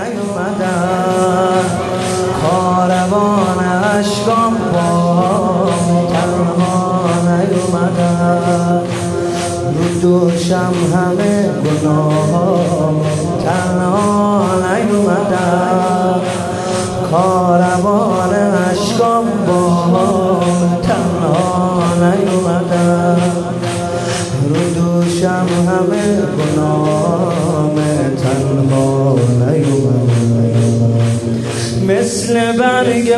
نیومدن کاروان عشقام با تنها نیومدن رو دوشم همه گناهام تنها نیومدن کاروان عشقام با تنها نیومدن رو دوشم همه گناهام تنها نیومدن مثل برگ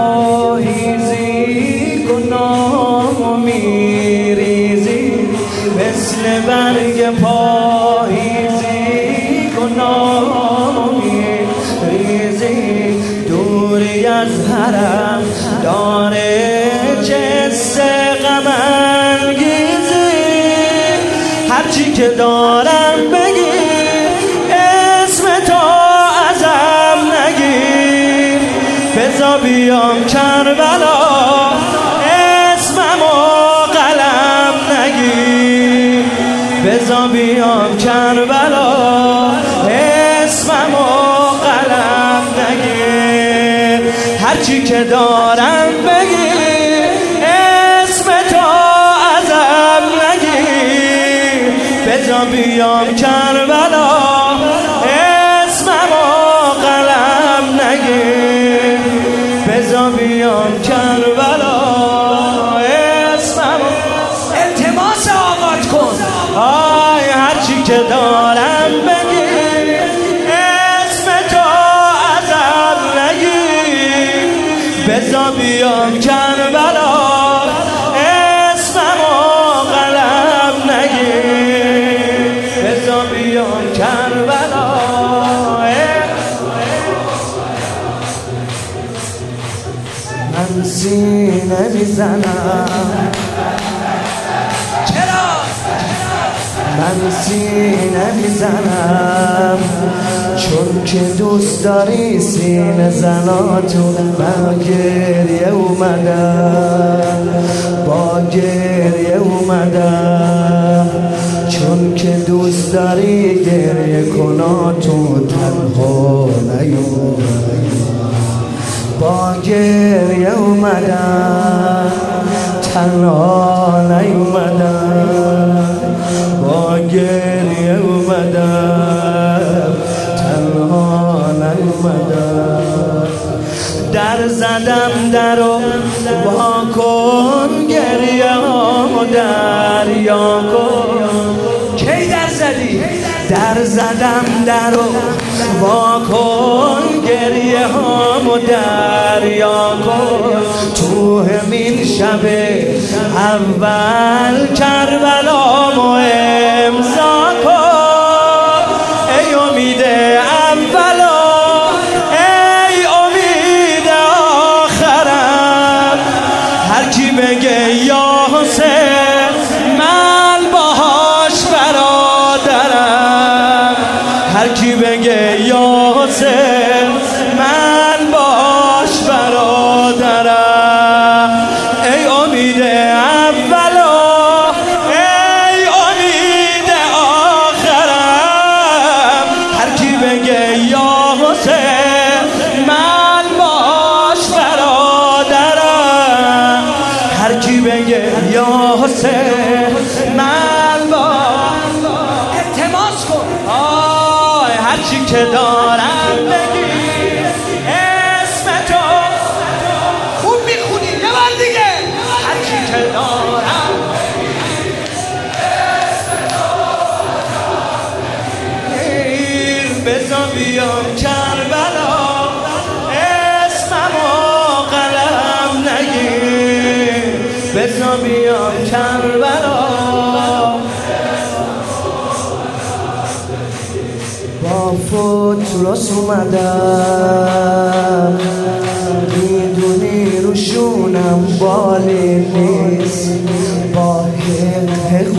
پاییزی گناهامو میریزی مثل برگ پاییزی گناهامو میریزی دوری از حرم داره جس غم انگیزی هرچی که دارم بگیر اسم تو ازم نگیر بذار بیام کربلا اسممو قلم نگیر بذار بیام کربلا اسممو قلم نگیر هرچی که دارم بگیر اسم تو ازم نگیر بذار بیام کربلا اسممو قلم نگیر بذار بیام کربلا اسممو التماس آغاز کن آی هرچی که دارم بگیر اسم تو ازم نگیر بذار بیام کربلا اسممو قلم نگیر بذار بیام کربلا من سینه میزنم چرا من سینه میزنم چون که دوست داری سینه زناتون من گریه اومدم با گریه اومدم چون که دوست داری گریه کناتون تنها نیومدم با گریه اومدم تنها نیومدم با گریه اومدم تنها نیومدم در زدم درو وا کن گریه هامو دریا کن کی در زدی؟ در زدم درو وا کن گریه هامو دریا کن تو همین شب اول کربلامو امضا کن ای امید اولا ای امید آخرم هر کی بگه یا حسین من باهاش برادرم هر کی بگه یا حسین من باش برادرم ای امید اولا ای امید آخرم هر کی بگه یا حسین من باش برادرم هر کی بگه یا حسین من باش التماس کن هرچی که دارم بگیر اسم تو خوب میخونی یه بار دیگه هرچی که دارم اسم تو بذار بیام کربلا اسممو قلم نگیر بذار بیام کربلا با فوتروس اومدم میدونی روشونم بالی نیست با حق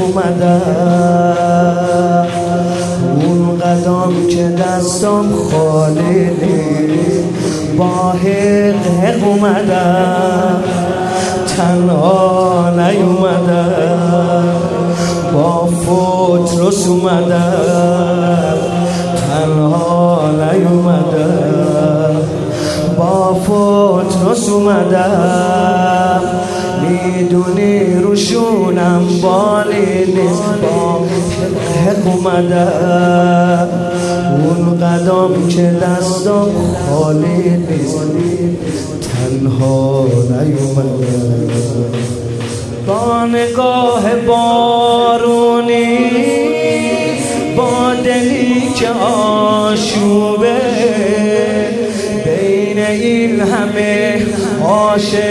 اومدم اون قدم که دستم خالی نیست با حق اومدم تنها نیومدم با فوتروس اومدم تنها نیومدم باز اومدم، میدونی روشونم بالی نیست، با حق اومدم. اون قدم که دستم خالی نیست، تنها نیومدم. با نگاه بارونی، با دلی که آشوبه، بین این همه عاشق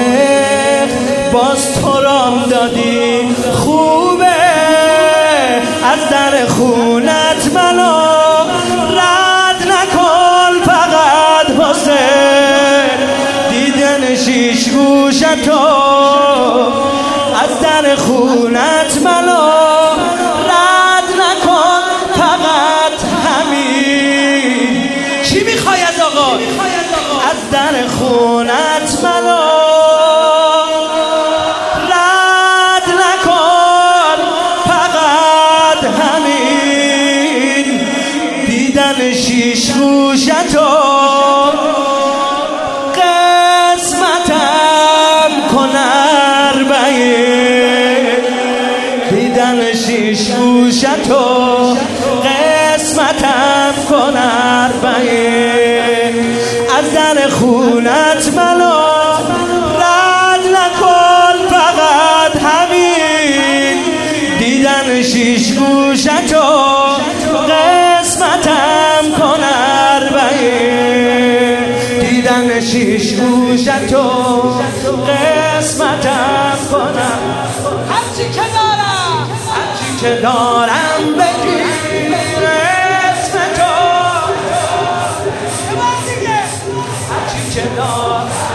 باز تو رام دادی خوبه. از در خونت منو رد نکن، فقط واسه دیدن شیش گوشتو. از در خونت منو رد نکن، فقط همین. چی میخوای از آقا؟ از در خونت منو رد نکن، فقط همین. دیدن شیش گوشتو قسمتم کن اربعین. دیدن شیش گوشتو قسمتم کن اربعین. از در خونت منو رد نکن، فقط همین. دیدن شیش گوشتو قسمتم کن اربعین. دیدن شیش گوشتو قسمتم کنم. هرچی که دارم، هرچی که دارم بگیر اسم تو. هرچی که دارم